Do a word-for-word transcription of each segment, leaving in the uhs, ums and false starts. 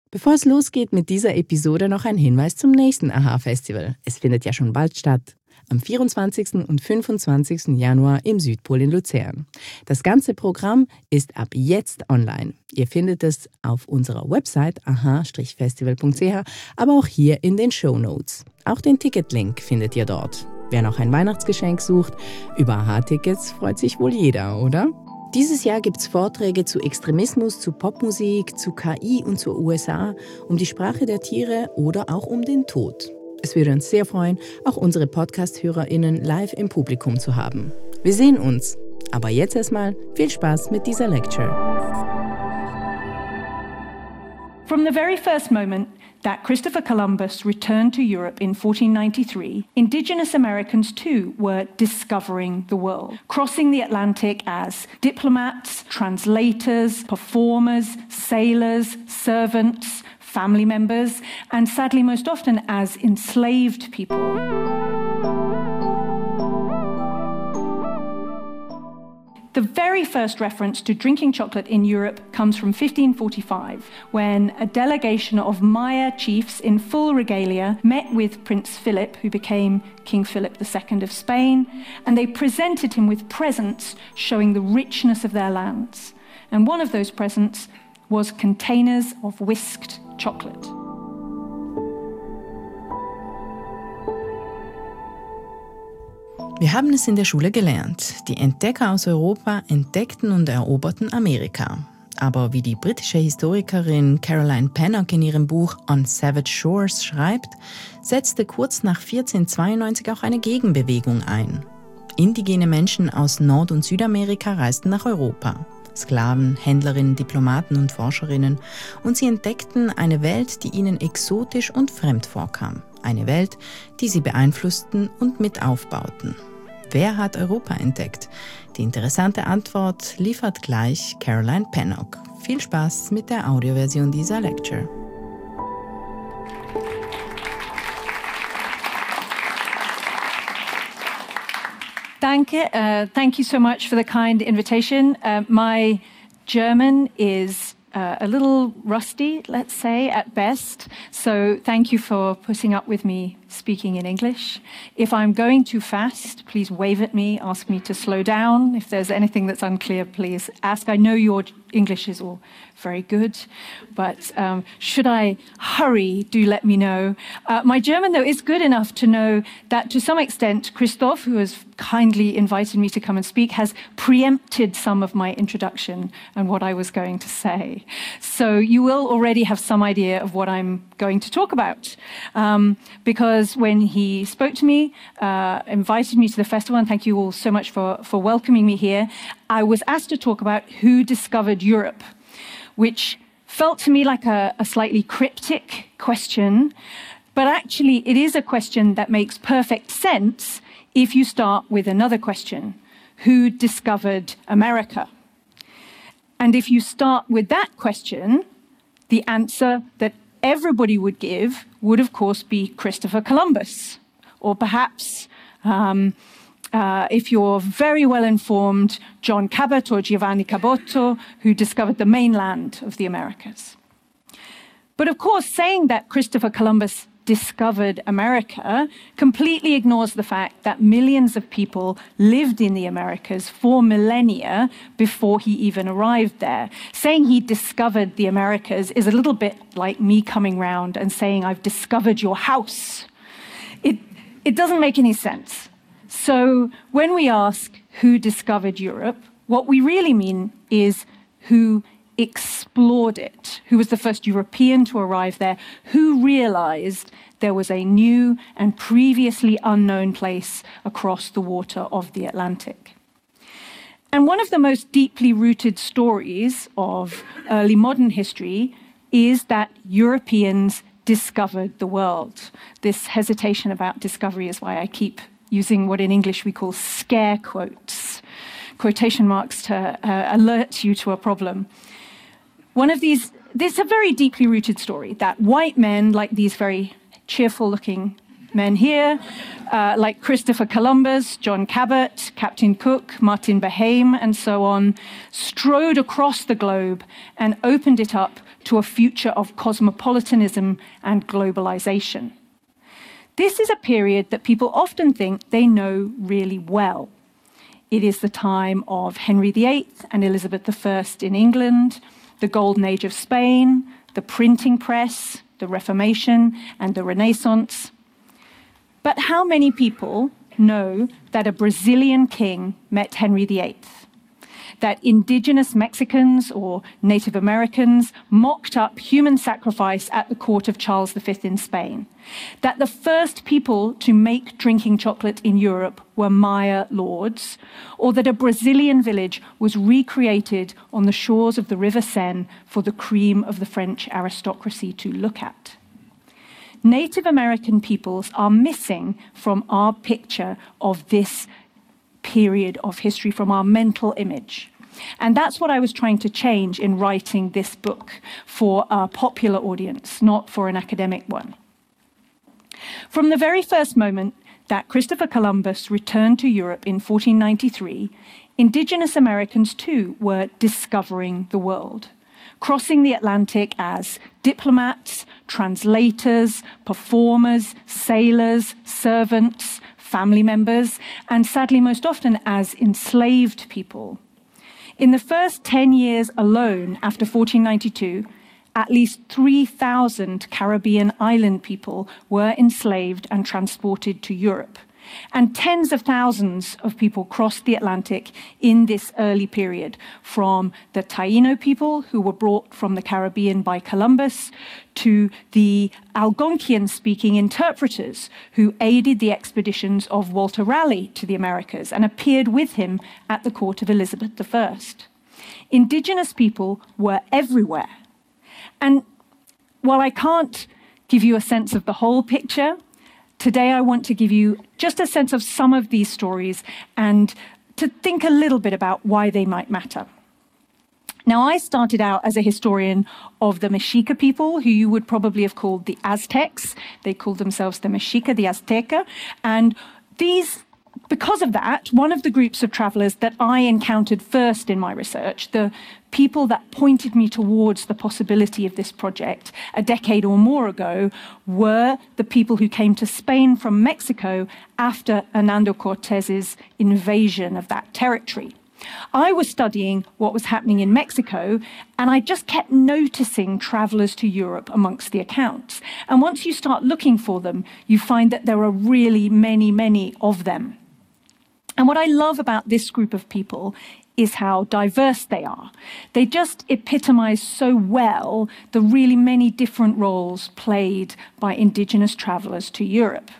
Bevor es losgeht mit dieser Episode, noch ein Hinweis zum nächsten AHA-Festival. Es findet ja schon bald statt. Am vierundzwanzigsten und fünfundzwanzigsten Januar im Südpol in Luzern. Das ganze Programm ist ab jetzt online. Ihr findet es auf unserer Website aha Strich festival Punkt c h, aber auch hier in den Shownotes. Auch den Ticketlink findet ihr dort. Wer noch ein Weihnachtsgeschenk sucht, über A H A-Tickets freut sich wohl jeder, oder? Dieses Jahr gibt es Vorträge zu Extremismus, zu Popmusik, zu K I und zur U S A, um die Sprache der Tiere oder auch um den Tod. Es würde uns sehr freuen, auch unsere Podcast-HörerInnen live im Publikum zu haben. Wir sehen uns. Aber jetzt erstmal viel Spaß mit dieser Lecture. From the very first moment that Christopher Columbus returned to Europe in fourteen ninety-three, indigenous Americans too were discovering the world, crossing the Atlantic as diplomats, translators, performers, sailors, servants, family members, and sadly most often as enslaved people. The very first reference to drinking chocolate in Europe comes from fifteen forty-five, when a delegation of Maya chiefs in full regalia met with Prince Philip, who became King Philip the Second of Spain, and they presented him with presents showing the richness of their lands. And one of those presents was containers of whisked chocolate. Wir haben es in der Schule gelernt. Die Entdecker aus Europa entdeckten und eroberten Amerika. Aber wie die britische Historikerin Caroline Pennock in ihrem Buch On Savage Shores schreibt, setzte kurz nach vierzehnhundertzweiundneunzig auch eine Gegenbewegung ein. Indigene Menschen aus Nord- und Südamerika reisten nach Europa. Sklaven, Händlerinnen, Diplomaten und Forscherinnen, und sie entdeckten eine Welt, die ihnen exotisch und fremd vorkam. Eine Welt, die sie beeinflussten und mit aufbauten. Wer hat Europa entdeckt? Die interessante Antwort liefert gleich Caroline Pennock. Viel Spaß mit der Audioversion dieser Lecture. Danke. Uh, thank you so much for the kind invitation. Uh, my German is uh, a little rusty, let's say, at best. So thank you for putting up with me speaking in English. If I'm going too fast, please wave at me, ask me to slow down. If there's anything that's unclear, please ask. I know your English is all very good, but um, should I hurry, do let me know. Uh, my German, though, is good enough to know that to some extent, Christoph, who has kindly invited me to come and speak, has preempted some of my introduction and what I was going to say. So you will already have some idea of what I'm going to talk about. Um, because when he spoke to me, uh, invited me to the festival, and thank you all so much for, for welcoming me here, I was asked to talk about who discovered Europe, which felt to me like a, a slightly cryptic question, but actually it is a question that makes perfect sense if you start with another question: who discovered America? And if you start with that question, the answer that everybody would give would, of course, be Christopher Columbus, or perhaps, um, uh, if you're very well informed, John Cabot or Giovanni Caboto, who discovered the mainland of the Americas. But of course, saying that Christopher Columbus discovered America completely ignores the fact that millions of people lived in the Americas for millennia before he even arrived there. Saying he discovered the Americas is a little bit like me coming round and saying, I've discovered your house. It, it doesn't make any sense. So when we ask who discovered Europe, what we really mean is who explored it, who was the first European to arrive there, who realized there was a new and previously unknown place across the water of the Atlantic. And one of the most deeply rooted stories of early modern history is that Europeans discovered the world. This hesitation about discovery is why I keep using what in English we call scare quotes, quotation marks to uh, alert you to a problem. One of these, this is a very deeply rooted story that white men, like these very cheerful-looking men here, uh, like Christopher Columbus, John Cabot, Captain Cook, Martin Behaim, and so on, strode across the globe and opened it up to a future of cosmopolitanism and globalization. This is a period that people often think they know really well. It is the time of Henry the Eighth and Elizabeth the First in England, the Golden Age of Spain, the printing press, the Reformation, and the Renaissance. But how many people know that a Brazilian king met Henry the Eighth? That indigenous Mexicans or Native Americans mocked up human sacrifice at the court of Charles the Fifth in Spain? That the first people to make drinking chocolate in Europe were Maya lords? Or that a Brazilian village was recreated on the shores of the River Seine for the cream of the French aristocracy to look at? Native American peoples are missing from our picture of this period of history, from our mental image. And that's what I was trying to change in writing this book for a popular audience, not for an academic one. From the very first moment that Christopher Columbus returned to Europe in fourteen ninety-three, indigenous Americans too were discovering the world, crossing the Atlantic as diplomats, translators, performers, sailors, servants, family members, and sadly most often as enslaved people. In the first ten years alone after fourteen ninety-two, at least three thousand Caribbean island people were enslaved and transported to Europe. And tens of thousands of people crossed the Atlantic in this early period, from the Taino people who were brought from the Caribbean by Columbus to the Algonquian-speaking interpreters who aided the expeditions of Walter Raleigh to the Americas and appeared with him at the court of Elizabeth the First. Indigenous people were everywhere. And while I can't give you a sense of the whole picture, today I want to give you just a sense of some of these stories and to think a little bit about why they might matter. Now, I started out as a historian of the Mexica people, who you would probably have called the Aztecs. They called themselves the Mexica, the Azteca. And these, because of that, one of the groups of travelers that I encountered first in my research, the people that pointed me towards the possibility of this project a decade or more ago, were the people who came to Spain from Mexico after Hernando Cortez's invasion of that territory. I was studying what was happening in Mexico, and I just kept noticing travelers to Europe amongst the accounts. And once you start looking for them, you find that there are really many, many of them. And what I love about this group of people is how diverse they are. They just epitomize so well the really many different roles played by indigenous travelers to Europe.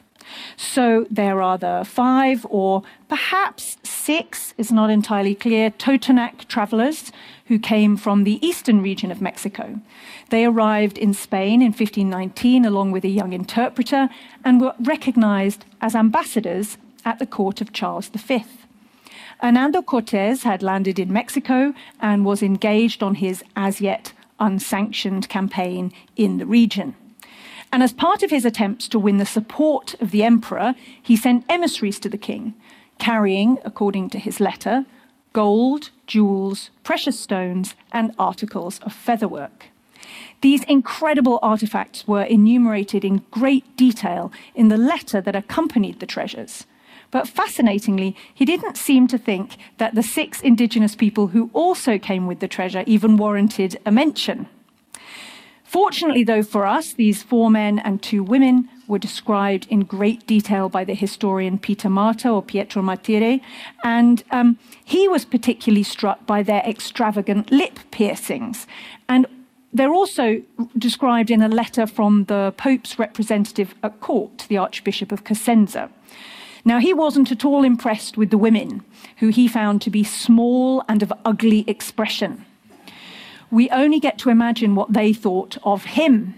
So there are the five or perhaps six, is not entirely clear, Totonac travelers who came from the eastern region of Mexico. They arrived in Spain in fifteen nineteen along with a young interpreter and were recognized as ambassadors at the court of Charles the Fifth. Hernando Cortez had landed in Mexico and was engaged on his as yet unsanctioned campaign in the region. And as part of his attempts to win the support of the emperor, he sent emissaries to the king, carrying, according to his letter, gold, jewels, precious stones, and articles of featherwork. These incredible artifacts were enumerated in great detail in the letter that accompanied the treasures. But fascinatingly, he didn't seem to think that the six indigenous people who also came with the treasure even warranted a mention. Fortunately, though, for us, these four men and two women were described in great detail by the historian Peter Marta, or Pietro Martire, and um, he was particularly struck by their extravagant lip piercings. And they're also described in a letter from the Pope's representative at court, the Archbishop of Cosenza. Now, he wasn't at all impressed with the women, who he found to be small and of ugly expression. We only get to imagine what they thought of him.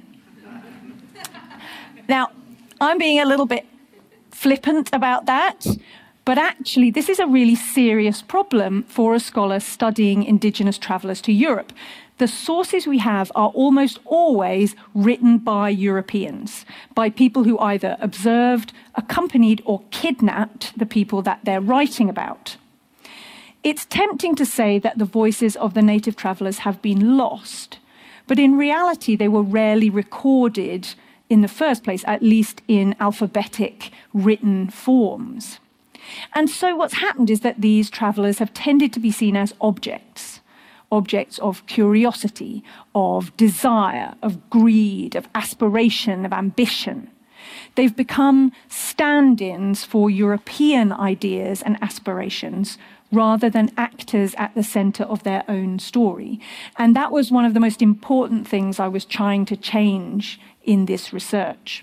Now, I'm being a little bit flippant about that, but actually this is a really serious problem for a scholar studying indigenous travellers to Europe. The sources we have are almost always written by Europeans, by people who either observed, accompanied, or kidnapped the people that they're writing about. It's tempting to say that the voices of the native travellers have been lost, But in reality, they were rarely recorded in the first place, at least in alphabetic written forms. And so what's happened is that these travelers have tended to be seen as objects, objects of curiosity, of desire, of greed, of aspiration, of ambition. They've become stand-ins for European ideas and aspirations rather than actors at the center of their own story. And that was one of the most important things I was trying to change in this research.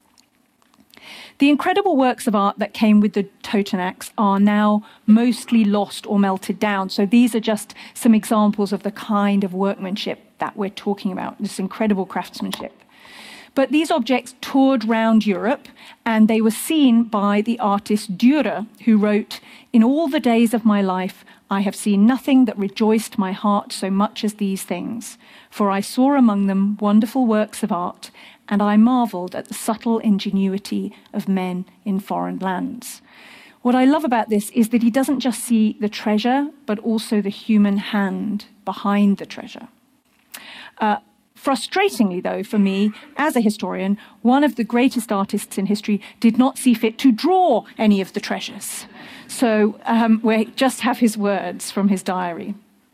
The incredible works of art that came with the Totonacs are now mostly lost or melted down. So these are just some examples of the kind of workmanship that we're talking about, this incredible craftsmanship. But these objects toured round Europe, and they were seen by the artist Dürer, who wrote, "In all the days of my life, I have seen nothing that rejoiced my heart so much as these things, for I saw among them wonderful works of art, and I marveled at the subtle ingenuity of men in foreign lands." What I love about this is that he doesn't just see the treasure, but also the human hand behind the treasure. Uh, Frustratingly, though, for me, as a historian, one of the greatest artists in history did not see fit to draw any of the treasures. So um, we just have his words from his diary.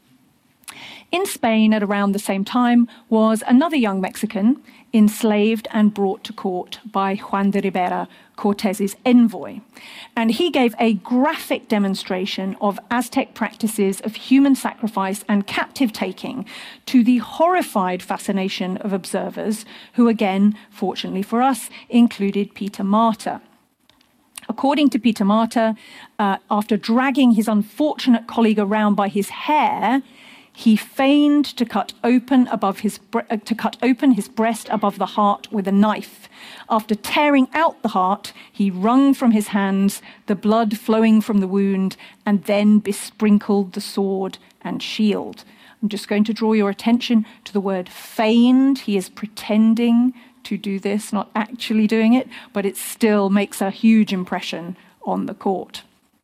In Spain, at around the same time, was another young Mexican enslaved and brought to court by Juan de Ribera, Cortez's envoy. And he gave a graphic demonstration of Aztec practices of human sacrifice and captive taking to the horrified fascination of observers, who again, fortunately for us, included Peter Martyr. According to Peter Martyr, uh, after dragging his unfortunate colleague around by his hair, he feigned to cut open above his bre- uh, to cut open his breast above the heart with a knife. After tearing out the heart, he wrung from his hands the blood flowing from the wound, and then besprinkled the sword and shield. I'm just going to draw your attention to the word feigned. He is pretending to do this, not actually doing it, but it still makes a huge impression on the court.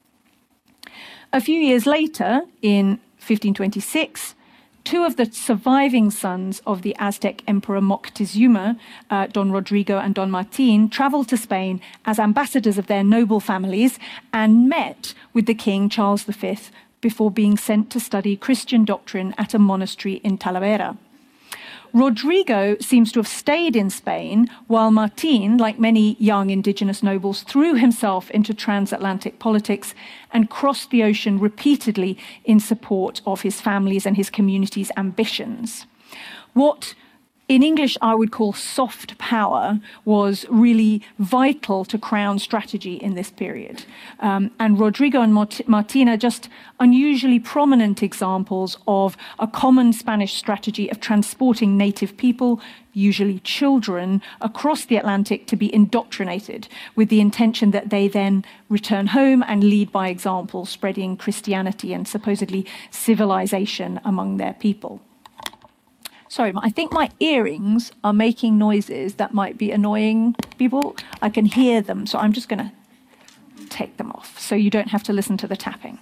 A few years later, in fifteen twenty-six, two of the surviving sons of the Aztec Emperor Moctezuma, uh, Don Rodrigo and Don Martin, traveled to Spain as ambassadors of their noble families and met with the King Charles the Fifth before being sent to study Christian doctrine at a monastery in Talavera. Rodrigo seems to have stayed in Spain, while Martin, like many young indigenous nobles, threw himself into transatlantic politics and crossed the ocean repeatedly in support of his family's and his community's ambitions. What in English I would call soft power was really vital to Crown strategy in this period. Um, and Rodrigo and Mart- Martin are just unusually prominent examples of a common Spanish strategy of transporting native people, usually children, across the Atlantic to be indoctrinated with the intention that they then return home and lead by example, spreading Christianity and supposedly civilization among their people. Sorry, I think my earrings are making noises that might be annoying people. I can hear them, so I'm just going to take them off so you don't have to listen to the tapping.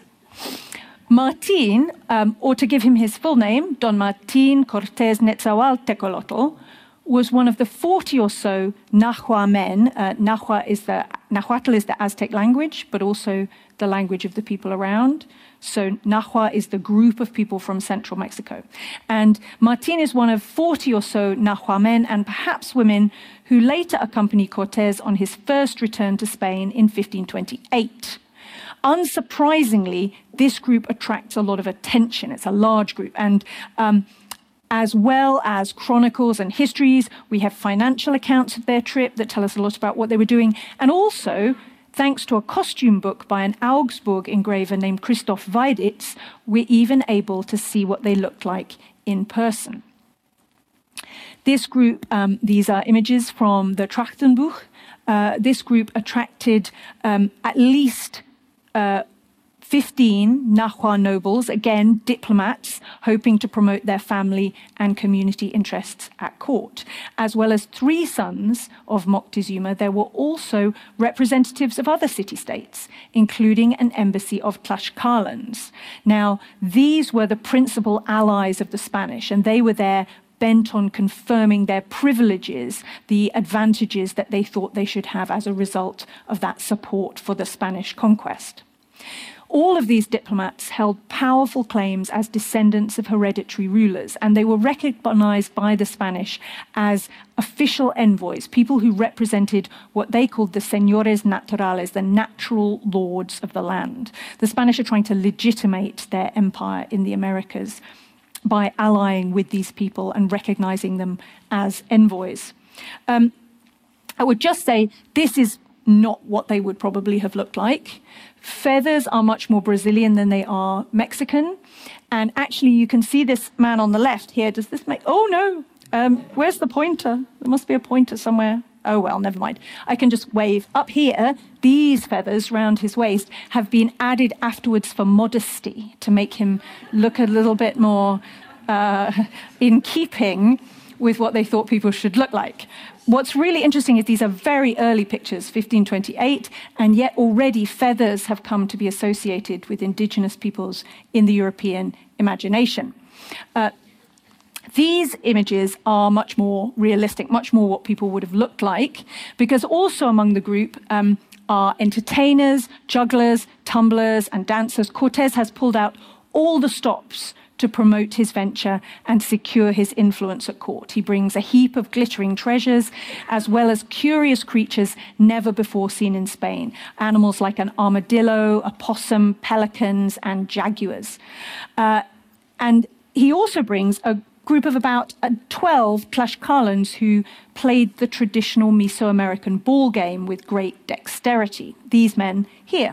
Martin, um, or to give him his full name, Don Martin Cortés Netzahualtecolotl, was one of the forty or so Nahua men. Uh, Nahua is the, Nahuatl is the Aztec language, but also the language of the people around. So Nahua is the group of people from central Mexico. And Martin is one of forty or so Nahua men and perhaps women who later accompanied Cortés on his first return to Spain in fifteen twenty-eight. Unsurprisingly, this group attracts a lot of attention. It's a large group. And um, as well as chronicles and histories, we have financial accounts of their trip that tell us a lot about what they were doing. And also, thanks to a costume book by an Augsburg engraver named Christoph Weiditz, we're even able to see what they looked like in person. This group, um, these are images from the Trachtenbuch. Uh, this group attracted um, at least uh, fifteen Nahua nobles, again, diplomats, hoping to promote their family and community interests at court. As well as three sons of Moctezuma, there were also representatives of other city-states, including an embassy of Tlaxcalans. Now, these were the principal allies of the Spanish, and they were there bent on confirming their privileges, the advantages that they thought they should have as a result of that support for the Spanish conquest. All of these diplomats held powerful claims as descendants of hereditary rulers, and they were recognized by the Spanish as official envoys, people who represented what they called the señores naturales, the natural lords of the land. The Spanish are trying to legitimate their empire in the Americas by allying with these people and recognizing them as envoys. Um, I would just say this is not what they would probably have looked like. Feathers are much more Brazilian than they are Mexican. And actually, you can see this man on the left here. Does this make... Oh, no. Um, where's the pointer? There must be a pointer somewhere. Oh, well, never mind. I can just wave. Up here, these feathers round his waist have been added afterwards for modesty, to make him look a little bit more uh, in keeping with what they thought people should look like. What's really interesting is these are very early pictures, fifteen twenty-eight, and yet already feathers have come to be associated with indigenous peoples in the European imagination. Uh, these images are much more realistic, much more what people would have looked like, because also among the group um, are entertainers, jugglers, tumblers, and dancers. Cortés has pulled out all the stops to promote his venture and secure his influence at court. He brings a heap of glittering treasures, as well as curious creatures never before seen in Spain. Animals like an armadillo, a possum, pelicans, and jaguars. Uh, and he also brings a group of about uh, twelve Tlaxcalans who played the traditional Mesoamerican ball game with great dexterity. These men here.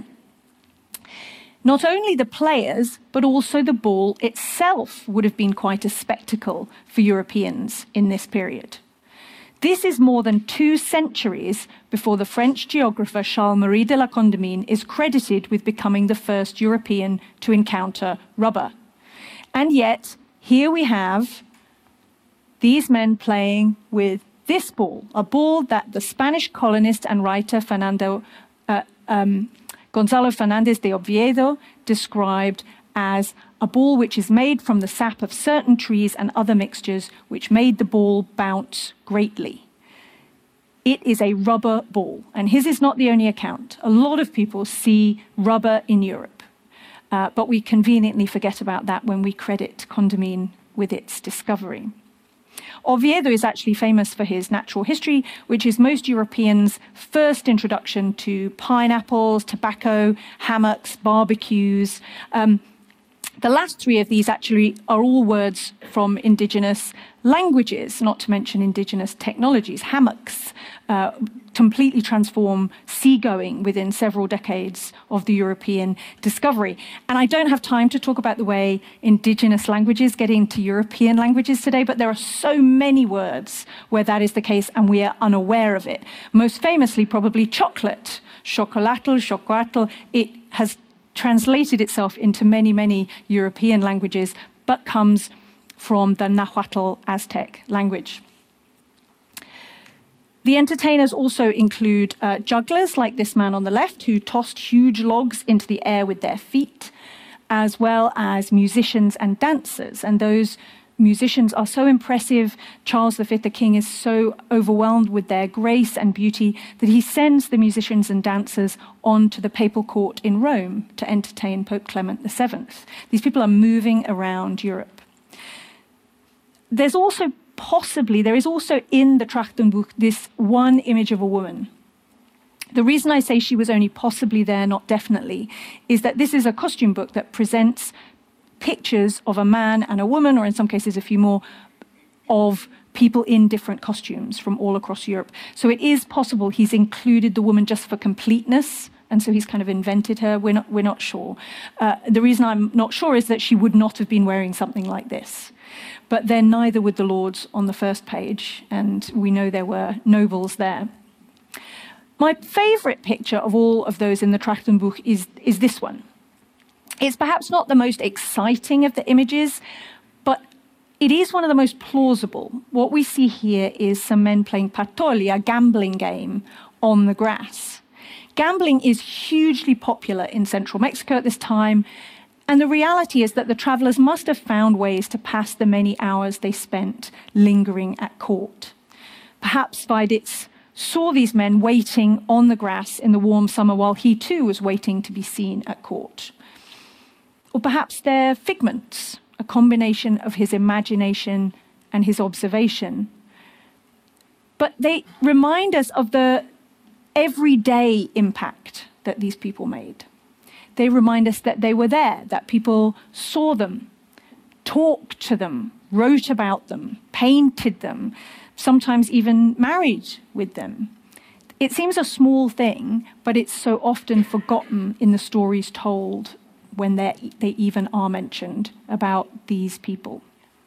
Not only the players, but also the ball itself would have been quite a spectacle for Europeans in this period. This is more than two centuries before the French geographer Charles-Marie de la Condamine is credited with becoming the first European to encounter rubber. And yet, here we have these men playing with this ball, a ball that the Spanish colonist and writer Fernando uh, um, Gonzalo Fernández de Oviedo described as a ball which is made from the sap of certain trees and other mixtures which made the ball bounce greatly. It is a rubber ball, and his is not the only account. A lot of people see rubber in Europe, uh, but we conveniently forget about that when we credit Condamine with its discovery. Oviedo is actually famous for his natural history, which is most Europeans' first introduction to pineapples, tobacco, hammocks, barbecues. Um, the last three of these actually are all words from indigenous languages, not to mention indigenous technologies. Hammocks uh, completely transform seagoing within several decades of the European discovery. And I don't have time to talk about the way indigenous languages get into European languages today, but there are so many words where that is the case and we are unaware of it. Most famously, probably chocolate, chocolatl, chocoatl. It has translated itself into many, many European languages, but comes from the Nahuatl Aztec language. The entertainers also include uh, jugglers like this man on the left who tossed huge logs into the air with their feet, as well as musicians and dancers. And those musicians are so impressive. Charles the Fifth, the king, is so overwhelmed with their grace and beauty that he sends the musicians and dancers on to the papal court in Rome to entertain Pope Clement the Seventh. These people are moving around Europe. There's also possibly, there is also in the Trachtenbuch this one image of a woman. The reason I say she was only possibly there, not definitely, is that this is a costume book that presents pictures of a man and a woman, or in some cases a few more, of people in different costumes from all across Europe. So it is possible he's included the woman just for completeness, and so he's kind of invented her. We're not, we're not sure. Uh, the reason I'm not sure is that she would not have been wearing something like this. But then neither would the lords on the first page, and we know there were nobles there. My favorite picture of all of those in the Trachtenbuch is, is this one. It's perhaps not the most exciting of the images, but it is one of the most plausible. What we see here is some men playing patoli, a gambling game, on the grass. Gambling is hugely popular in central Mexico at this time, And the reality is that the travellers must have found ways to pass the many hours they spent lingering at court. Perhaps Weiditz saw these men waiting on the grass in the warm summer while he too was waiting to be seen at court. Or perhaps they're figments, a combination of his imagination and his observation. But they remind us of the everyday impact that these people made. They remind us that they were there, that people saw them, talked to them, wrote about them, painted them, sometimes even married with them. It seems a small thing, but it's so often forgotten in the stories told when they even are mentioned about these people.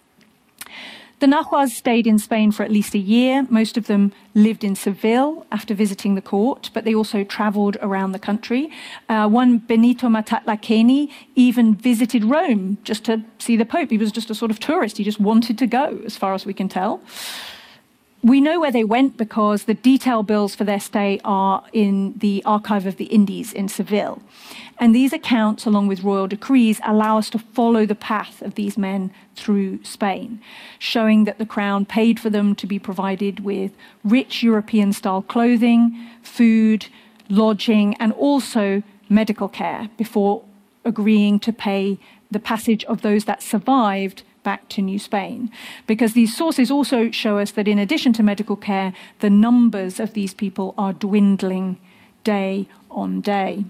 The Nahuas stayed in Spain for at least a year. Most of them lived in Seville after visiting the court, but they also traveled around the country. Uh, one, Benito Matatlakeni, even visited Rome just to see the Pope. He was just a sort of tourist. He just wanted to go, as far as we can tell. We know where they went because the detail bills for their stay are in the Archive of the Indies in Seville. And these accounts, along with royal decrees, allow us to follow the path of these men through Spain, showing that the crown paid for them to be provided with rich European-style clothing, food, lodging, and also medical care before agreeing to pay the passage of those that survived back to New Spain, because these sources also show us that in addition to medical care, the numbers of these people are dwindling day on day.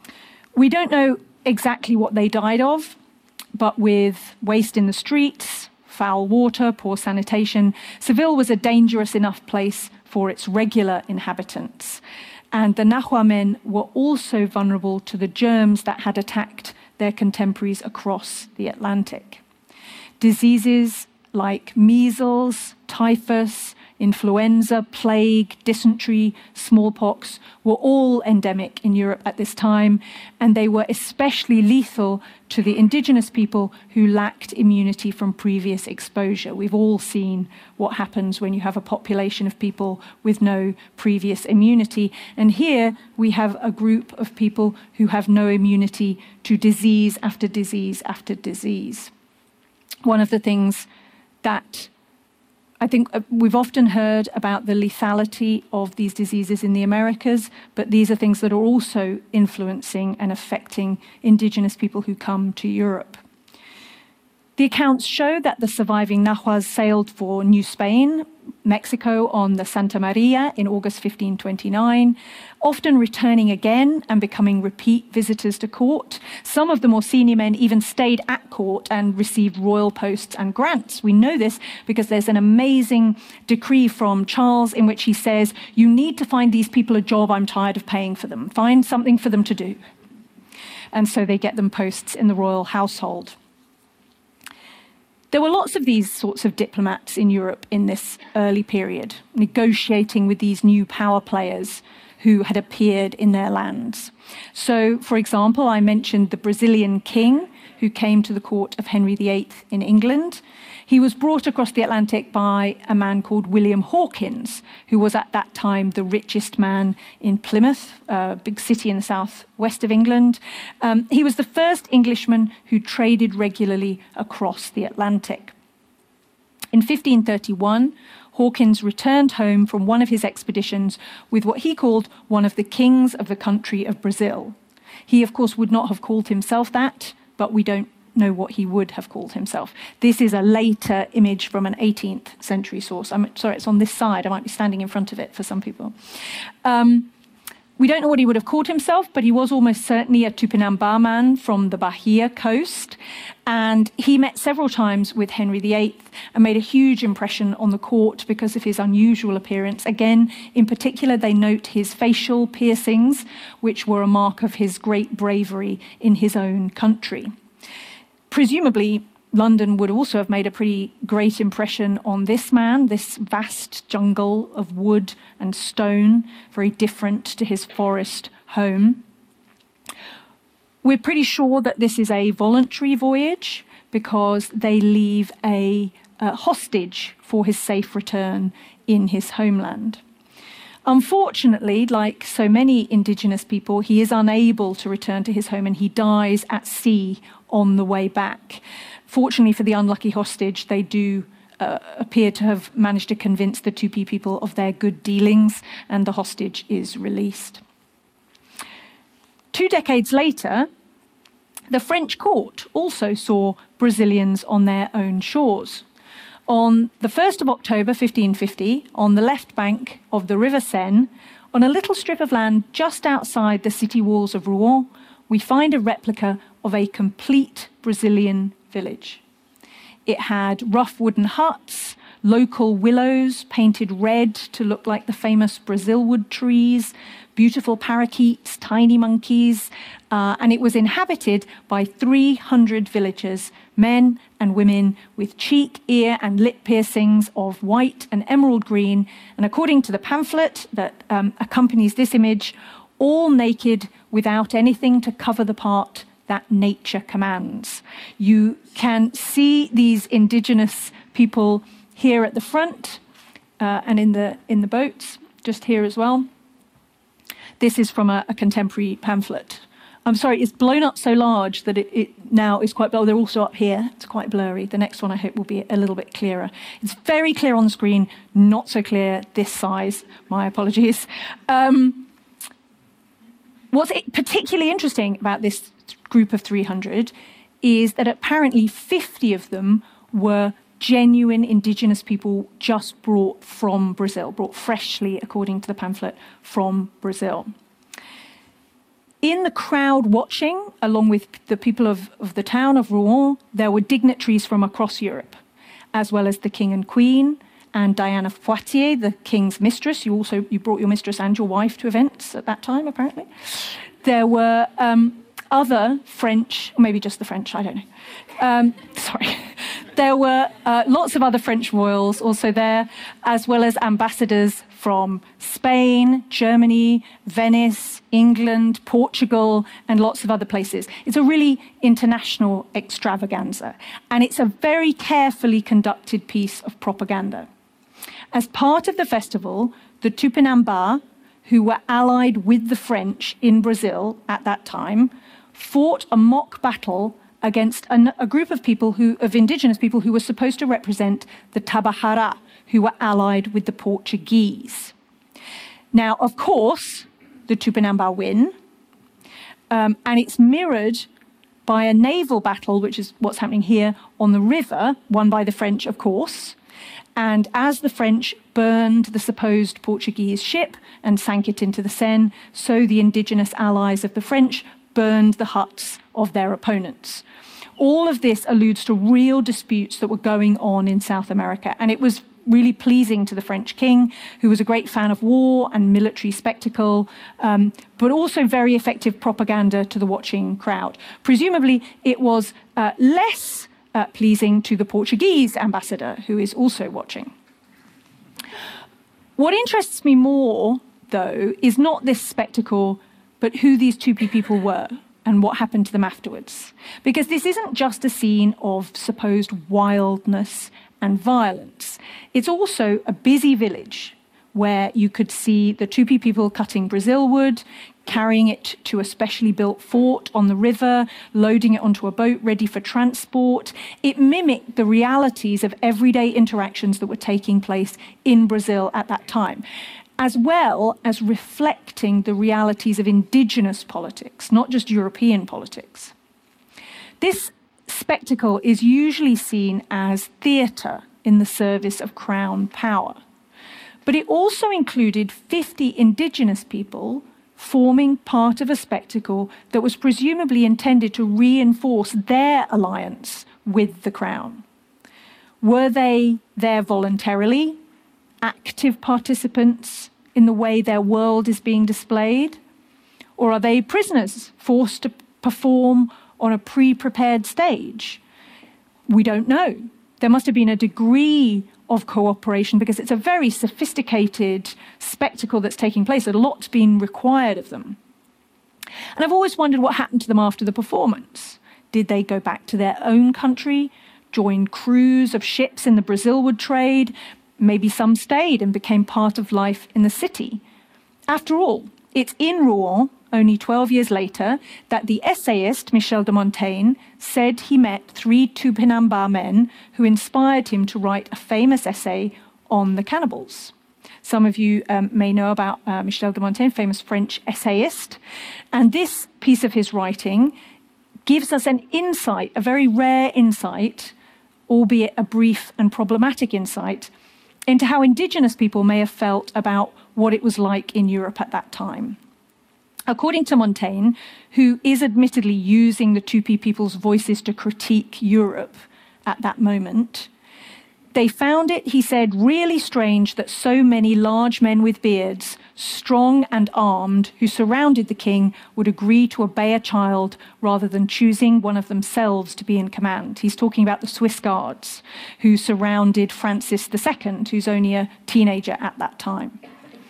We don't know exactly what they died of, but with waste in the streets, foul water, poor sanitation, Seville was a dangerous enough place for its regular inhabitants. And the Nahua men were also vulnerable to the germs that had attacked their contemporaries across the Atlantic. Diseases like measles, typhus, influenza, plague, dysentery, smallpox were all endemic in Europe at this time, and they were especially lethal to the indigenous people who lacked immunity from previous exposure. We've all seen what happens when you have a population of people with no previous immunity. And here we have a group of people who have no immunity to disease after disease after disease. One of the things that I think we've often heard about the lethality of these diseases in the Americas, but these are things that are also influencing and affecting indigenous people who come to Europe. The accounts show that the surviving Nahuas sailed for New Spain, Mexico, on the Santa Maria in August fifteen twenty-nine, often returning again and becoming repeat visitors to court. Some of the more senior men even stayed at court and received royal posts and grants. We know this because there's an amazing decree from Charles in which he says, you need to find these people a job, I'm tired of paying for them. Find something for them to do. And so they get them posts in the royal household. There were lots of these sorts of diplomats in Europe in this early period, negotiating with these new power players who had appeared in their lands. So, for example, I mentioned the Brazilian king who came to the court of Henry the Eighth in England. He was brought across the Atlantic by a man called William Hawkins, who was at that time the richest man in Plymouth, a big city in the southwest of England. Um, he was the first Englishman who traded regularly across the Atlantic. In fifteen thirty-one, Hawkins returned home from one of his expeditions with what he called one of the kings of the country of Brazil. He, of course, would not have called himself that, but we don't know what he would have called himself. This is a later image from an eighteenth century source. I'm sorry, it's on this side. I might be standing in front of it for some people. Um, we don't know what he would have called himself, but he was almost certainly a Tupinambá man from the Bahia coast. And he met several times with Henry the Eighth and made a huge impression on the court because of his unusual appearance. Again, in particular, they note his facial piercings, which were a mark of his great bravery in his own country. Presumably, London would also have made a pretty great impression on this man, this vast jungle of wood and stone, very different to his forest home. We're pretty sure that this is a voluntary voyage because they leave a, a hostage for his safe return in his homeland. Unfortunately, like so many indigenous people, he is unable to return to his home and he dies at sea on the way back. Fortunately for the unlucky hostage, they do uh, appear to have managed to convince the Tupi people of their good dealings, and the hostage is released. Two decades later, the French court also saw Brazilians on their own shores. On the first of October fifteen fifty, on the left bank of the River Seine, on a little strip of land just outside the city walls of Rouen, we find a replica of a complete Brazilian village. It had rough wooden huts, local willows painted red to look like the famous Brazilwood trees, beautiful parakeets, tiny monkeys, uh, and it was inhabited by three hundred villagers, men and women with cheek, ear and lip piercings of white and emerald green, and according to the pamphlet that um, accompanies this image, all naked without anything to cover the part that nature commands. You can see these indigenous people here at the front uh, and in the in the boats, just here as well. This is from a, a contemporary pamphlet. I'm sorry, it's blown up so large that it, it now is quite blurry. They're also up here. It's quite blurry. The next one I hope will be a little bit clearer. It's very clear on the screen, not so clear this size. My apologies. Um, what's particularly interesting about this group of three hundred is that apparently fifty of them were genuine indigenous people just brought from Brazil, brought freshly, according to the pamphlet, from Brazil. In the crowd watching, along with the people of, of the town of Rouen, there were dignitaries from across Europe, as well as the king and queen, and Diana of Poitiers, the king's mistress. You also you brought your mistress and your wife to events at that time, apparently. There were um, other French, or maybe just the French, I don't know. Um, sorry. There were uh, lots of other French royals also there, as well as ambassadors from Spain, Germany, Venice, England, Portugal, and lots of other places. It's a really international extravaganza, and it's a very carefully conducted piece of propaganda. As part of the festival, the Tupinambá, who were allied with the French in Brazil at that time, fought a mock battle against an, a group of people who, of indigenous people who were supposed to represent the Tabajara, who were allied with the Portuguese. Now, of course, the Tupinambá win, um, and it's mirrored by a naval battle, which is what's happening here on the river, won by the French, of course. And as the French burned the supposed Portuguese ship and sank it into the Seine, so the indigenous allies of the French burned the huts of their opponents. All of this alludes to real disputes that were going on in South America, and it was really pleasing to the French king, who was a great fan of war and military spectacle, um, but also very effective propaganda to the watching crowd. Presumably, it was uh, less uh, pleasing to the Portuguese ambassador, who is also watching. What interests me more, though, is not this spectacle, but who these Tupi people were and what happened to them afterwards. Because this isn't just a scene of supposed wildness and violence. It's also a busy village where you could see the Tupi people cutting Brazil wood, carrying it to a specially built fort on the river, loading it onto a boat ready for transport. It mimicked the realities of everyday interactions that were taking place in Brazil at that time, as well as reflecting the realities of indigenous politics, not just European politics. This spectacle is usually seen as theatre in the service of crown power, but it also included fifty indigenous people forming part of a spectacle that was presumably intended to reinforce their alliance with the crown. Were they there voluntarily, active participants in the way their world is being displayed? Or are they prisoners forced to perform on a pre-prepared stage? We don't know. There must have been a degree of cooperation because it's a very sophisticated spectacle that's taking place. A lot's been required of them. And I've always wondered what happened to them after the performance. Did they go back to their own country, join crews of ships in the Brazilwood trade? Maybe some stayed and became part of life in the city. After all, it's in Rouen, only twelve years later, that the essayist Michel de Montaigne said he met three Tupinamba men who inspired him to write a famous essay on the cannibals. Some of you um, may know about uh, Michel de Montaigne, famous French essayist. And this piece of his writing gives us an insight, a very rare insight, albeit a brief and problematic insight, into how indigenous people may have felt about what it was like in Europe at that time. According to Montaigne, who is admittedly using the Tupi people's voices to critique Europe at that moment, they found it, he said, really strange that so many large men with beards, strong and armed, who surrounded the king, would agree to obey a child rather than choosing one of themselves to be in command. He's talking about the Swiss guards who surrounded Francis the Second, who's only a teenager at that time.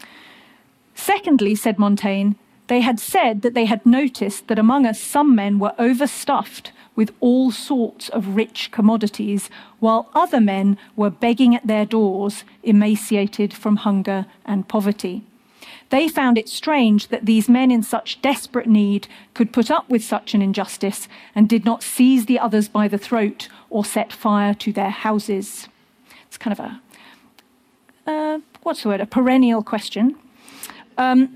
Secondly, said Montaigne, they had said that they had noticed that among us some men were overstuffed with all sorts of rich commodities, while other men were begging at their doors, emaciated from hunger and poverty. They found it strange that these men in such desperate need could put up with such an injustice and did not seize the others by the throat or set fire to their houses. It's kind of a, uh, what's the word, a perennial question. Um,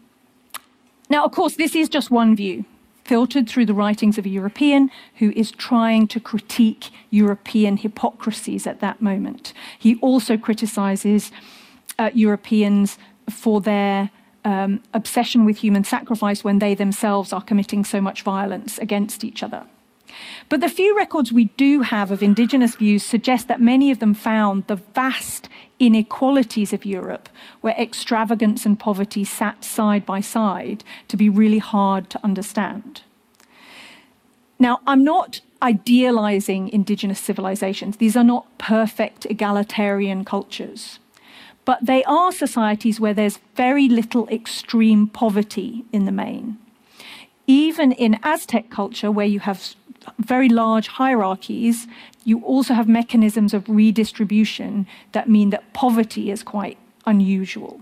now, of course, this is just one view, filtered through the writings of a European who is trying to critique European hypocrisies at that moment. He also criticizes uh, Europeans for their um, obsession with human sacrifice when they themselves are committing so much violence against each other. But the few records we do have of indigenous views suggest that many of them found the vast inequalities of Europe, where extravagance and poverty sat side by side, to be really hard to understand. Now, I'm not idealizing indigenous civilizations. These are not perfect egalitarian cultures. But they are societies where there's very little extreme poverty in the main. Even in Aztec culture, where you have very large hierarchies, you also have mechanisms of redistribution that mean that poverty is quite unusual.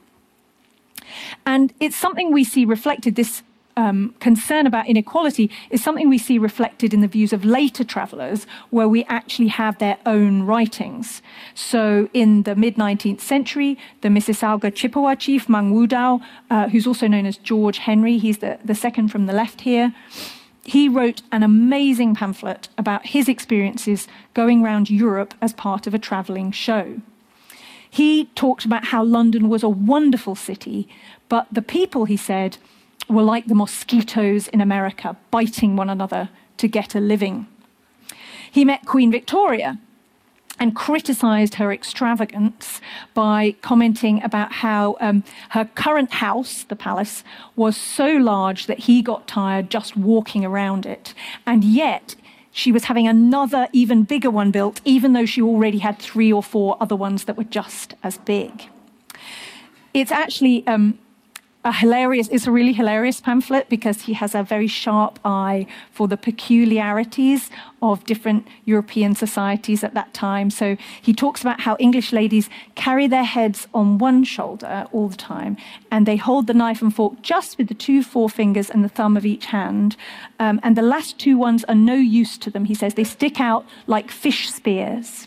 And it's something we see reflected, this um, concern about inequality is something we see reflected in the views of later travelers, where we actually have their own writings. So in the mid-nineteenth century, the Mississauga Chippewa chief, Mang Wudao, uh, who's also known as George Henry, he's the, the second from the left here, he wrote an amazing pamphlet about his experiences going around Europe as part of a traveling show. He talked about how London was a wonderful city, but the people, he said, were like the mosquitoes in America, biting one another to get a living. He met Queen Victoria and criticized her extravagance by commenting about how um, her current house, the palace, was so large that he got tired just walking around it. And yet she was having another even bigger one built, even though she already had three or four other ones that were just as big. It's actually um, a hilarious, it's a really hilarious pamphlet because he has a very sharp eye for the peculiarities of different European societies at that time. So he talks about how English ladies carry their heads on one shoulder all the time, and they hold the knife and fork just with the two forefingers and the thumb of each hand. Um, and the last two ones are no use to them, he says. They stick out like fish spears.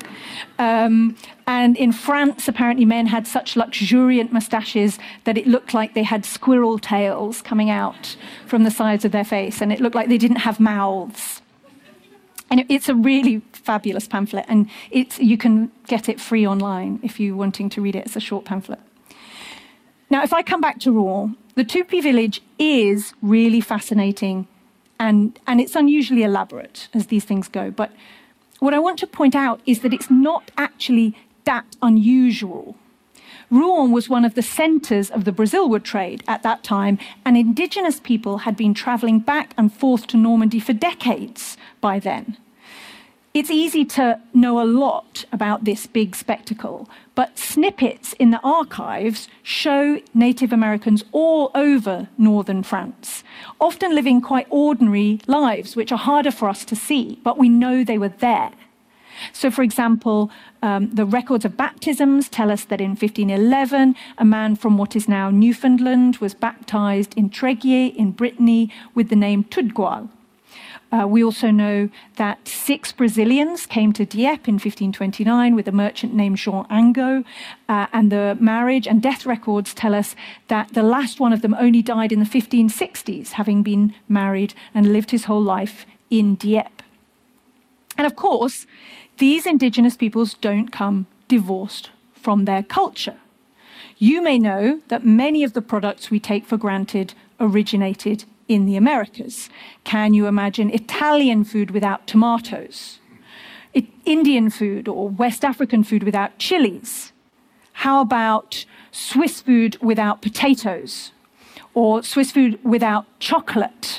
Um, and in France, apparently men had such luxuriant moustaches that it looked like they had squirrel tails coming out from the sides of their face, and it looked like they didn't have mouths. And it's a really fabulous pamphlet, and it's, you can get it free online if you're wanting to read it. It's a short pamphlet. Now, if I come back to Rouen, the Tupi village is really fascinating, and, and it's unusually elaborate as these things go. But what I want to point out is that it's not actually that unusual. Rouen was one of the centres of the Brazilwood trade at that time, and indigenous people had been travelling back and forth to Normandy for decades by then. It's easy to know a lot about this big spectacle, but snippets in the archives show Native Americans all over northern France, often living quite ordinary lives, which are harder for us to see, but we know they were there. So, for example, um, the records of baptisms tell us that in fifteen eleven, a man from what is now Newfoundland was baptized in Tréguier in Brittany with the name Tudgual. Uh, we also know that six Brazilians came to Dieppe in fifteen twenty-nine with a merchant named Jean Angot, uh, and the marriage and death records tell us that the last one of them only died in the fifteen sixties, having been married and lived his whole life in Dieppe. And of course, these indigenous peoples don't come divorced from their culture. You may know that many of the products we take for granted originated in the Americas. Can you imagine Italian food without tomatoes? It, Indian food or West African food without chilies? How about Swiss food without potatoes? Or Swiss food without chocolate?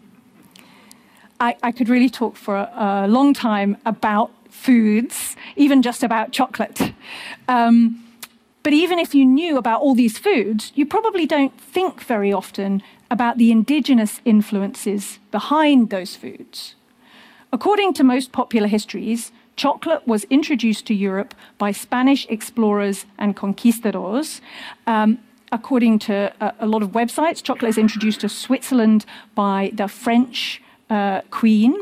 I, I could really talk for a, a long time about foods, even just about chocolate. Um, but even if you knew about all these foods, you probably don't think very often about the indigenous influences behind those foods. According to most popular histories, chocolate was introduced to Europe by Spanish explorers and conquistadors. Um, according to a, a lot of websites, chocolate is introduced to Switzerland by the French uh, queen.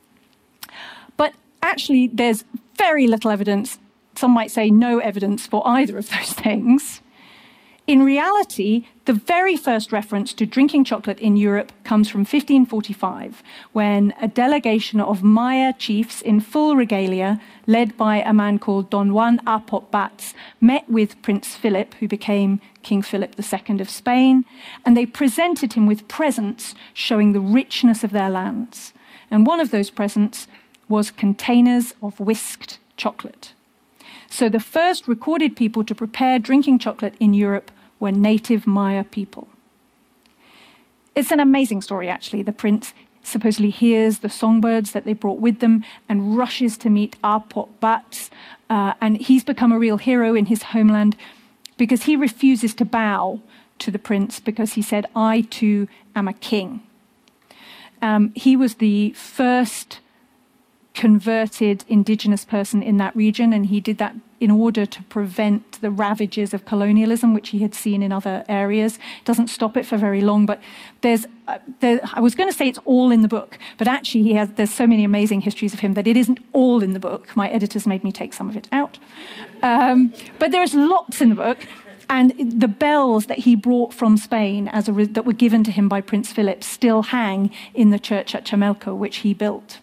But actually, there's very little evidence, some might say no evidence for either of those things. In reality, the very first reference to drinking chocolate in Europe comes from fifteen forty-five, when a delegation of Maya chiefs in full regalia, led by a man called Don Juan Apot Batz, met with Prince Philip, who became King Philip the Second of Spain, and they presented him with presents showing the richness of their lands. And one of those presents was containers of whisked chocolate. So the first recorded people to prepare drinking chocolate in Europe were native Maya people. It's an amazing story, actually. The prince supposedly hears the songbirds that they brought with them and rushes to meet Apot Batz, uh, and he's become a real hero in his homeland because he refuses to bow to the prince because he said, "I too am a king." Um, he was the first converted indigenous person in that region, and he did that in order to prevent the ravages of colonialism, which he had seen in other areas. It doesn't stop it for very long, but there's, uh, there, I was going to say it's all in the book, but actually he has, there's so many amazing histories of him that it isn't all in the book. My editors made me take some of it out. Um, but there's lots in the book, and the bells that he brought from Spain as a re- that were given to him by Prince Philip still hang in the church at Chamelco, which he built.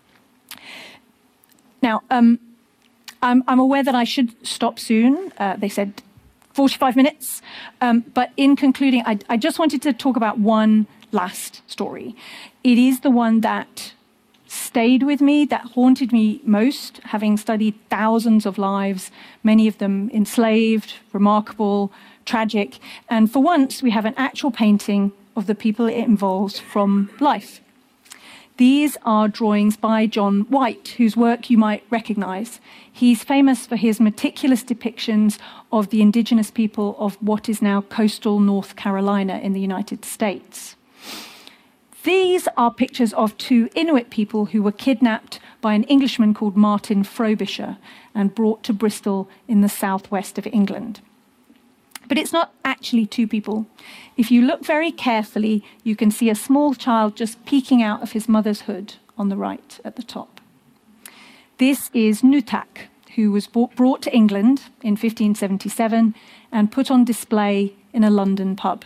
Now, um, I'm, I'm aware that I should stop soon. Uh, they said forty-five minutes. Um, but in concluding, I, I just wanted to talk about one last story. It is the one that stayed with me, that haunted me most, having studied thousands of lives, many of them enslaved, remarkable, tragic. And for once, we have an actual painting of the people it involves from life. These are drawings by John White, whose work you might recognize. He's famous for his meticulous depictions of the indigenous people of what is now coastal North Carolina in the United States. These are pictures of two Inuit people who were kidnapped by an Englishman called Martin Frobisher and brought to Bristol in the southwest of England. But it's not actually two people. If you look very carefully, you can see a small child just peeking out of his mother's hood on the right at the top. This is Nutak, who was brought to England in fifteen seventy-seven and put on display in a London pub.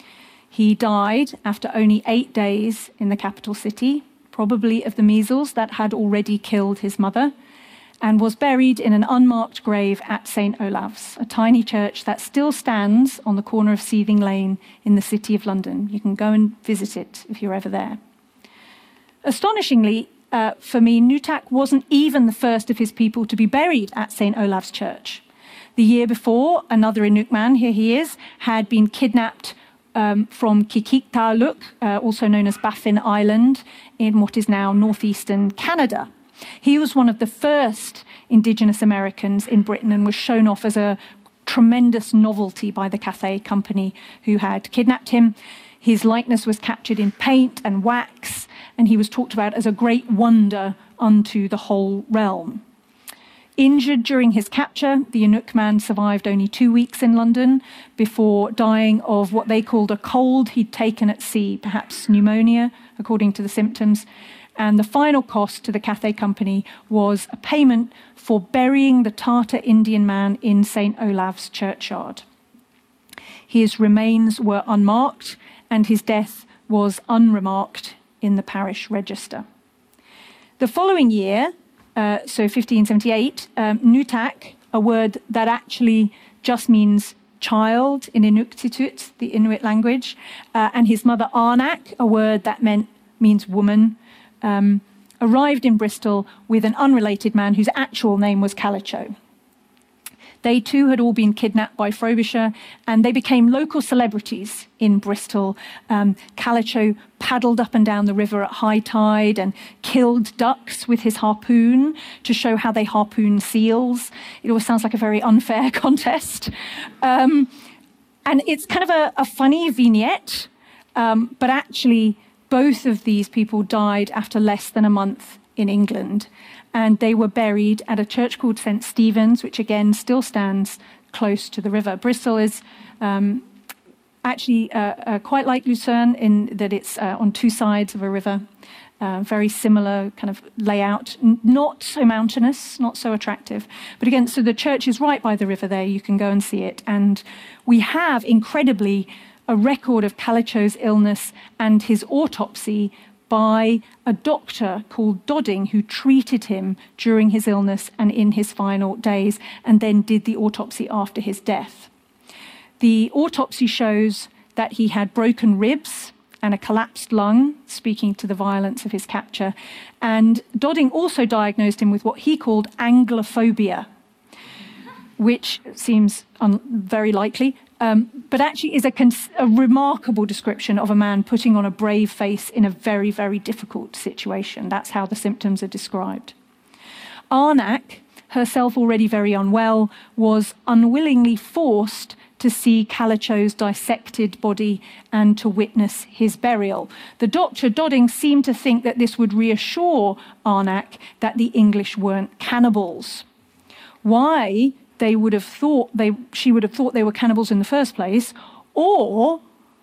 He died after only eight days in the capital city, probably of the measles that had already killed his mother, and was buried in an unmarked grave at Saint Olaf's, a tiny church that still stands on the corner of Seething Lane in the City of London. You can go and visit it if you're ever there. Astonishingly, uh, for me, Nutak wasn't even the first of his people to be buried at Saint Olaf's Church. The year before, another Inuk man, here he is, had been kidnapped um, from Qikiqtarjuq, uh, also known as Baffin Island, in what is now northeastern Canada. He was one of the first indigenous Americans in Britain and was shown off as a tremendous novelty by the Cathay Company who had kidnapped him. His likeness was captured in paint and wax, and he was talked about as a great wonder unto the whole realm. Injured during his capture, the Inuk man survived only two weeks in London before dying of what they called a cold he'd taken at sea, perhaps pneumonia, according to the symptoms. And the final cost to the Cathay Company was a payment for burying the Tartar Indian man in Saint Olave's churchyard. His remains were unmarked, and his death was unremarked in the parish register. The following year, uh, so fifteen seventy-eight, um, Nutak, a word that actually just means child in Inuktitut, the Inuit language, uh, and his mother Arnak, a word that meant means woman, um, arrived in Bristol with an unrelated man whose actual name was Calicho. They too had all been kidnapped by Frobisher, and they became local celebrities in Bristol. Um, Calicho paddled up and down the river at high tide and killed ducks with his harpoon to show how they harpoon seals. It always sounds like a very unfair contest. Um, and it's kind of a, a funny vignette, um, but actually both of these people died after less than a month in England. And they were buried at a church called Saint Stephen's, which again still stands close to the river. Bristol is um, actually uh, uh, quite like Lucerne in that it's uh, on two sides of a river. Uh, very similar kind of layout, N- not so mountainous, not so attractive. But again, so the church is right by the river there. You can go and see it. And we have, incredibly, a record of Calicho's illness and his autopsy by a doctor called Dodding, who treated him during his illness and in his final days, and then did the autopsy after his death. The autopsy shows that he had broken ribs and a collapsed lung, speaking to the violence of his capture. And Dodding also diagnosed him with what he called Anglophobia, which seems un- very likely, um, but actually is a, cons- a remarkable description of a man putting on a brave face in a very, very difficult situation. That's how the symptoms are described. Arnak, herself already very unwell, was unwillingly forced to see Calicho's dissected body and to witness his burial. The doctor, Dodding, seemed to think that this would reassure Arnak that the English weren't cannibals. Why they would have thought they, she would have thought they were cannibals in the first place, or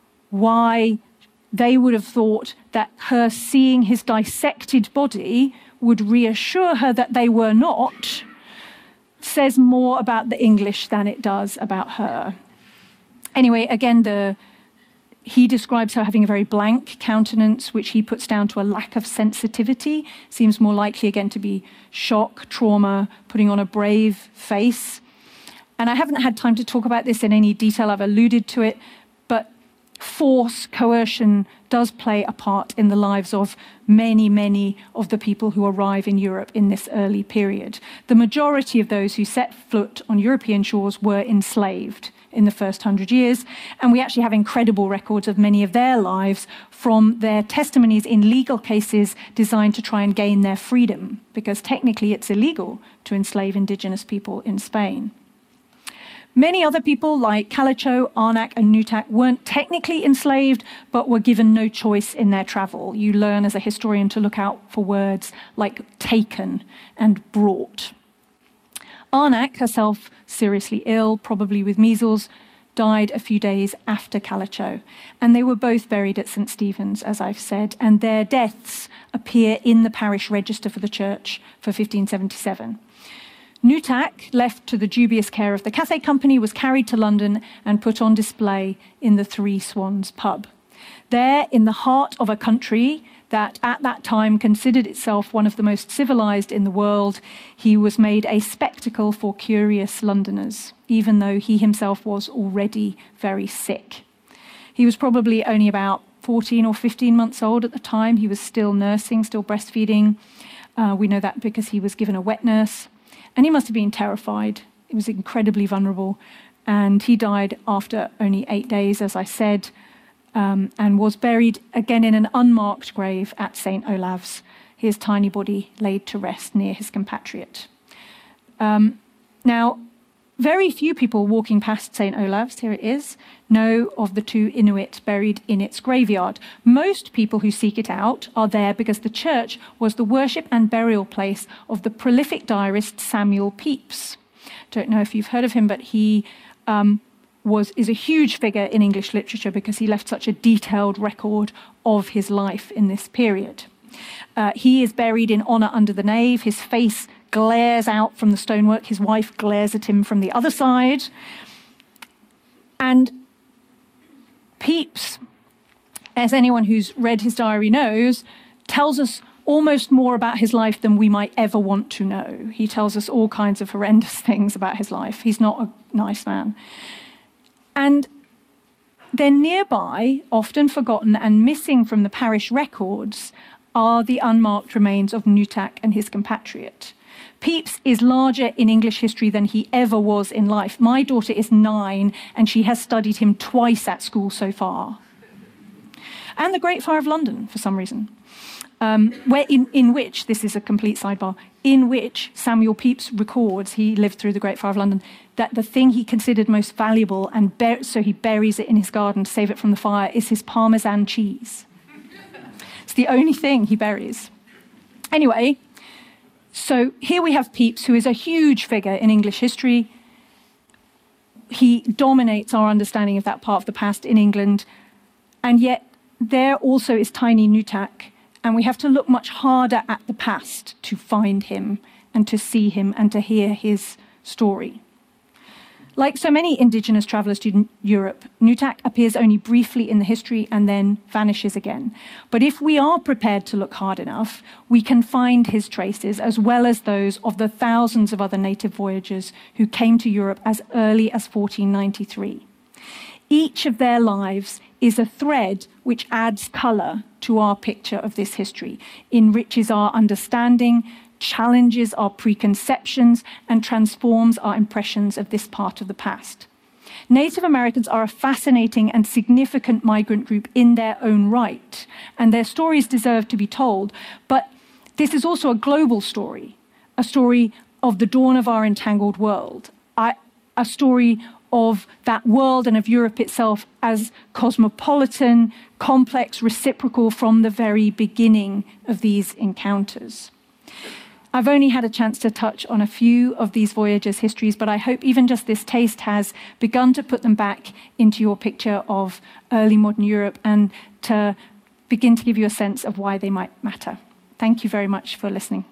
why they would have thought that her seeing his dissected body would reassure her that they were not, says more about the English than it does about her. Anyway, again, the he describes her having a very blank countenance, which he puts down to a lack of sensitivity. Seems more likely, again, to be shock, trauma, putting on a brave face. And I haven't had time to talk about this in any detail. I've alluded to it. But force, coercion does play a part in the lives of many, many of the people who arrive in Europe in this early period. The majority of those who set foot on European shores were enslaved in the first hundred years, and we actually have incredible records of many of their lives from their testimonies in legal cases designed to try and gain their freedom, because technically it's illegal to enslave indigenous people in Spain. Many other people like Calicho, Arnak, and Nutak weren't technically enslaved, but were given no choice in their travel. You learn as a historian to look out for words like taken and brought. Arnak, herself seriously ill, probably with measles, died a few days after Calicho. And they were both buried at Saint Stephen's, as I've said, and their deaths appear in the parish register for the church for fifteen seventy-seven. Nutak, left to the dubious care of the Cathay Company, was carried to London and put on display in the Three Swans pub. There, in the heart of a country that at that time considered itself one of the most civilized in the world, he was made a spectacle for curious Londoners, even though he himself was already very sick. He was probably only about fourteen or fifteen months old at the time. He was still nursing, still breastfeeding. Uh, we know that because he was given a wet nurse. And he must have been terrified. He was incredibly vulnerable. And he died after only eight days, as I said, um, and was buried again in an unmarked grave at Saint Olave's, his tiny body laid to rest near his compatriot. Um, now, very few people walking past Saint Olav's, here it is, know of the two Inuit buried in its graveyard. Most people who seek it out are there because the church was the worship and burial place of the prolific diarist Samuel Pepys. Don't know if you've heard of him, but he um, was is a huge figure in English literature because he left such a detailed record of his life in this period. Uh, he is buried in honour under the nave. His face glares out from the stonework. His wife glares at him from the other side. And Pepys, as anyone who's read his diary knows, tells us almost more about his life than we might ever want to know. He tells us all kinds of horrendous things about his life. He's not a nice man. And then nearby, often forgotten and missing from the parish records, are the unmarked remains of Nutak and his compatriot. Pepys is larger in English history than he ever was in life. My daughter is nine, and she has studied him twice at school so far. And the Great Fire of London, for some reason, um, where in, in which, this is a complete sidebar, in which Samuel Pepys records, he lived through the Great Fire of London, that the thing he considered most valuable, and bur- so he buries it in his garden to save it from the fire, is his Parmesan cheese. It's the only thing he buries. Anyway, so here we have Pepys, who is a huge figure in English history. He dominates our understanding of that part of the past in England. And yet there also is tiny Nutak. And we have to look much harder at the past to find him and to see him and to hear his story. Like so many indigenous travellers to Europe, Nutak appears only briefly in the history and then vanishes again. But if we are prepared to look hard enough, we can find his traces as well as those of the thousands of other native voyagers who came to Europe as early as fourteen ninety-three. Each of their lives is a thread which adds colour to our picture of this history, enriches our understanding, challenges our preconceptions, and transforms our impressions of this part of the past. Native Americans are a fascinating and significant migrant group in their own right, and their stories deserve to be told. But this is also a global story, a story of the dawn of our entangled world, a story of that world and of Europe itself as cosmopolitan, complex, reciprocal from the very beginning of these encounters. I've only had a chance to touch on a few of these voyagers' histories, but I hope even just this taste has begun to put them back into your picture of early modern Europe and to begin to give you a sense of why they might matter. Thank you very much for listening.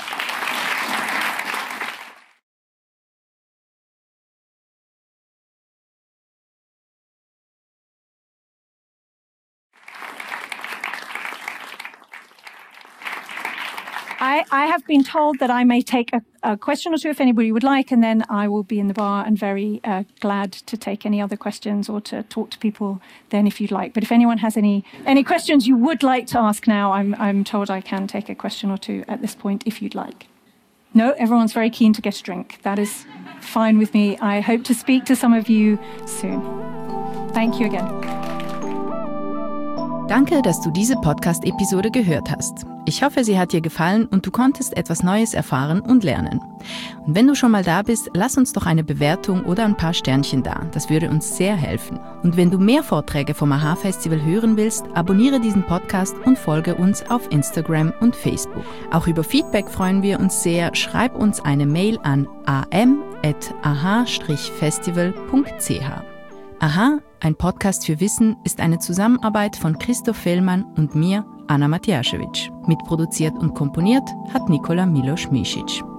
I, I have been told that I may take a, a question or two if anybody would like, and then I will be in the bar and very uh, glad to take any other questions or to talk to people then if you'd like. But if anyone has any any questions you would like to ask now, I'm, I'm told I can take a question or two at this point if you'd like. No, everyone's very keen to get a drink. That is fine with me. I hope to speak to some of you soon. Thank you again. Danke, dass du diese Podcast-Episode gehört hast. Ich hoffe, sie hat dir gefallen und du konntest etwas Neues erfahren und lernen. Und wenn du schon mal da bist, lass uns doch eine Bewertung oder ein paar Sternchen da. Das würde uns sehr helfen. Und wenn du mehr Vorträge vom A H Festival hören willst, abonniere diesen Podcast und folge uns auf Instagram und Facebook. Auch über Feedback freuen wir uns sehr. Schreib uns eine Mail an a m at a h festival punkt c h. Aha, ein Podcast für Wissen ist eine Zusammenarbeit von Christoph Fellmann und mir, Anna Matjaschewitsch. Mitproduziert und komponiert hat Nikola Milos-Misic.